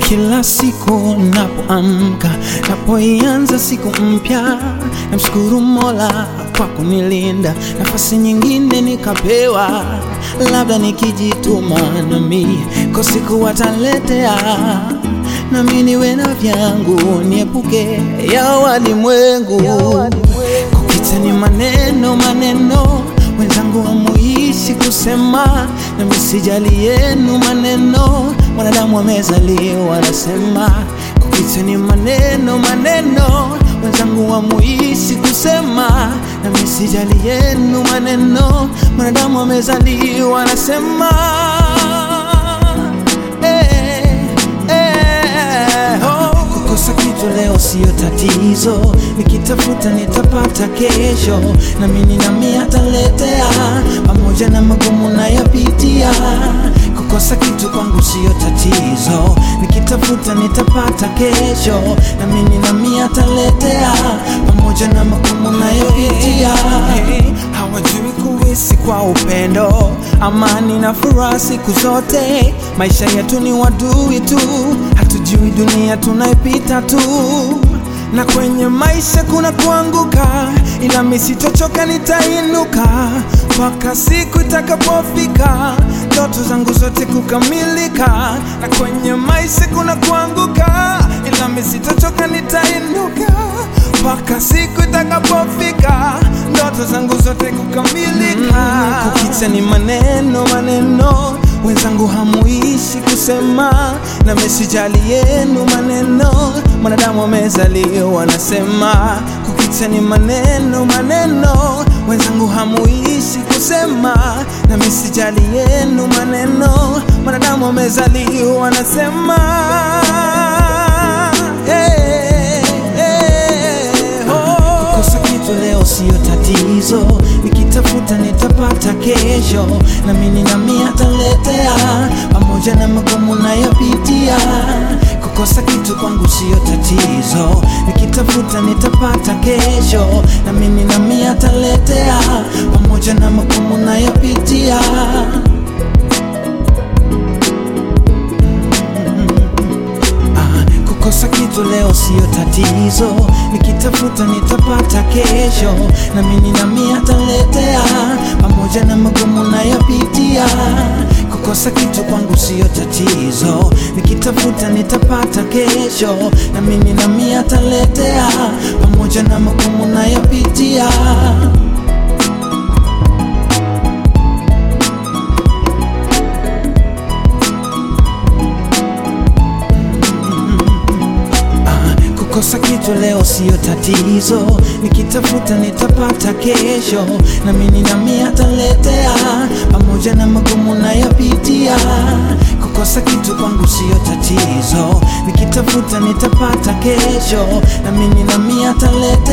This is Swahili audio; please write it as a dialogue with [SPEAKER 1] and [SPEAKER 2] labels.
[SPEAKER 1] Kila siku napoamka, napoianza siku mpya, namshukuru Mola kwa kunilinda, nafasi nyingine nikapewa. Labda nikijituma nami kwa siku wataletea, nami niwe na vyangu, niepuke ya walimwengu. Kupita ni maneno maneno, wenzangu hamuishi kusema, nami sijali yenu maneno, mwanadamu amezaliwa anasema. Kupita ni maneno maneno, wenzangu hamuishi kusema, nami sijali yenu maneno, mwanadamu amezaliwa anasema. Kukosa kitu leo sio tatizo, nikitafuta nitapata kesho, na mimi nami ataletea, pamoja na magumu nayopitia. Kukosa kitu kwangu sio tatizo, nikitafuta nitapata kesho, na mimi nami ataletea, pamoja na magumu nayopitia. Hawajui kuishi kwa upendo, amani na furaha siku zote. Maisha yetu ni wadui tu, hatujui dunia tunaipita tu. Na kwenye maisha kuna kuanguka, ila mimi sitochoka, nitainuka mpaka siku itakapofika ndoto zangu zote kukamilika. Na kwenye maisha kuna kuanguka, ila mimi sitochoka, nitainuka mpaka siku itakapofika ndoto zangu zote kukamilika. Kupita ni maneno maneno, wenzangu hamuishi kusema, na mimi sijali yenu maneno, mwanadamu amezaliwa anasema. Kupita ni maneno maneno, wenzangu hamuishi kusema, na mimi sijali yenu maneno, mwanadamu amezaliwa anasema. Kukosa kitu leo sio tatizo, nikitafuta nitapata kesho, na mimi nami ataletea, pamoja na magumu nayopitia. Kukosa kitu kwangu sio tatizo, nikitafuta nitapata kesho, na mimi nami ataletea, pamoja na magumu nayopitia. Kukosa kitu leo sio tatizo, nikitafuta nitapata kesho, na mimi nami ataletea, pamoja na magumu nayopitia. Kukosa kitu kwangu sio tatizo, nikitafuta nitapata kesho, na mimi nami ataletea, pamoja na magumu nayopitia. Kukosa kitu leo sio tatizo, nikitafuta nitapata kesho, na mimi nami ataletea, pamoja na magumu nayopitia. Kukosa kitu kwangu sio tatizo, nikitafuta nitapata kesho, na mimi nami ataletea.